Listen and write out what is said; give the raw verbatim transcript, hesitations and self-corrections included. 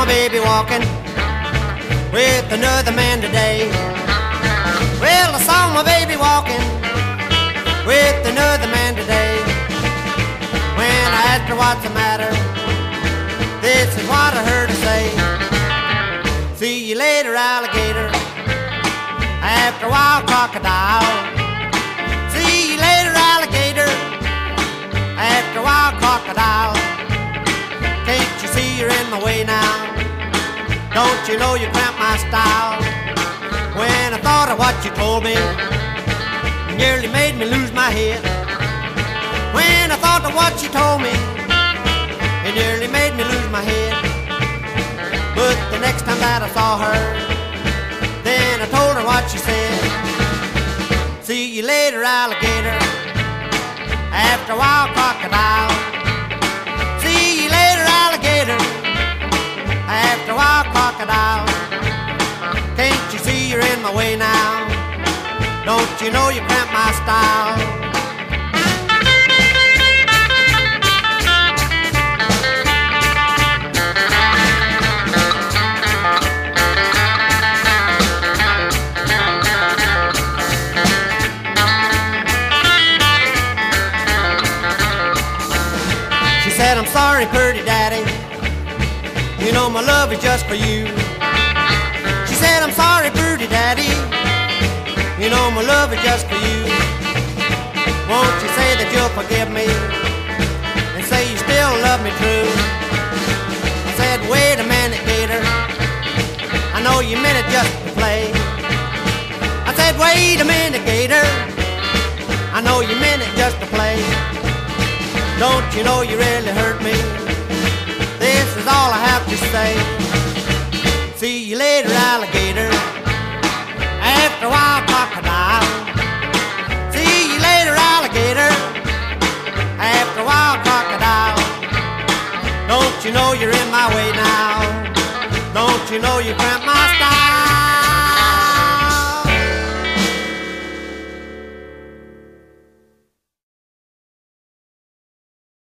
my baby walking with another man today. Well, I saw my baby walking with another man today. When I asked her what's the matter, this is what I heard her say. See you later, alligator, after a while, crocodile. See you later, alligator, after a while, crocodile. Can't you see you're in my way now? Don't you know you cramp my style? When I thought of what you told me, it nearly made me lose my head. When I thought of what you told me, it nearly made me lose my head. But the next time that I saw her, then I told her what she said. See you later, alligator, after a while, crocodile. See you later, alligator, after a while, crocodile. Can't you see you're in my way now? Don't you know you cramp my style? She said, I'm sorry, pretty daddy, you know my love is just for you. She said, I'm sorry, pretty daddy, you know my love is just for you. Won't you say that you'll forgive me and say you still love me true? I said, wait a minute, gator, I know you meant it just to play. I said, wait a minute, gator, I know you meant it just to play. Don't you know you really hurt me? This is all I have to say. See you later, alligator, after a while, crocodile. See you later, alligator, after a while, crocodile. Don't you know you're in my way now? Don't you know you cramp my